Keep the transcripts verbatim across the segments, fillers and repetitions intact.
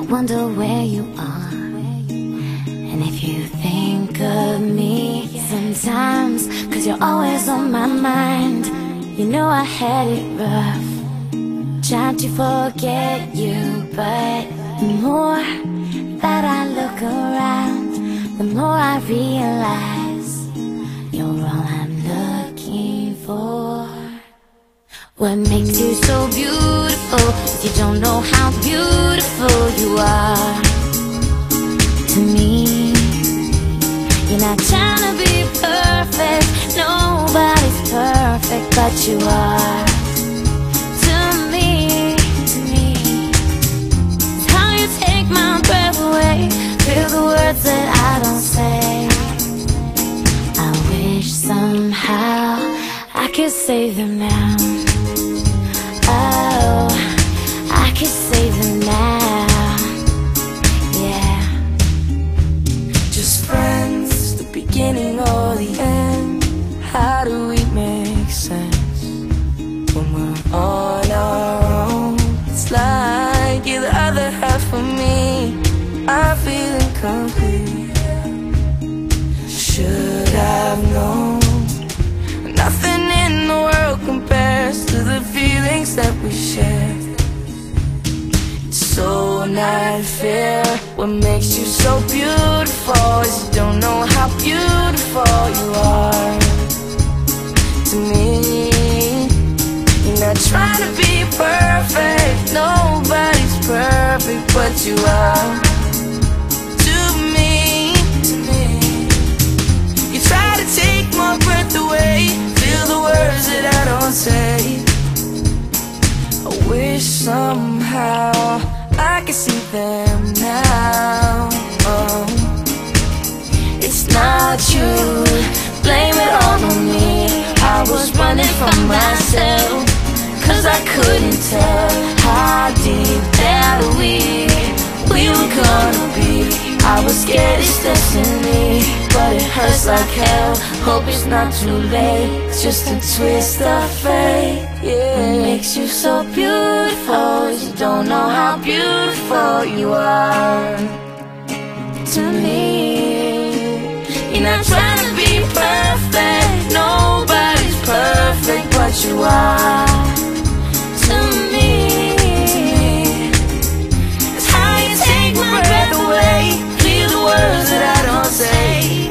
wonder where you are. And if you think of me sometimes, cause you're always on my mind. You know I had it rough, tried to forget you, but the more that I look around, the more I realize you're all I'm looking for. What makes you so beautiful is you don't know how beautiful you are to me. You're not trying to be perfect, nobody's perfect, but you are to me, to me. It's how you take my breath away, feel the words that I don't say. I wish somehow I could save them now. Oh, I could save them now, yeah. Just friends, the beginning or the end. How do we make sense when we're on our own? It's like you're the other half of me. I feel incomplete. Should have known nothing in the world compares to the feelings that we share. It's so not fair. What makes you so beautiful is you don't know how beautiful you are to me. You're not trying to be perfect, nobody's perfect, but you are to me, to me. You try to take my breath away, feel the words that I don't say. I wish somehow I could see them now. Oh, it's not you, blame it all on me. I was running from myself, cause I couldn't tell how deep that we, we were gonna be. I was scared it's destiny, but it hurts like hell. Hope it's not too late, it's just a twist of fate, yeah. What makes you so beautiful is you don't know how beautiful you are to me. You're not trying to be perfect, nobody's perfect, but you are to me. It's how you take my breath away, feel the words that I don't say.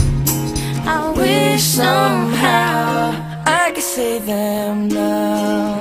I wish somehow I could say them now.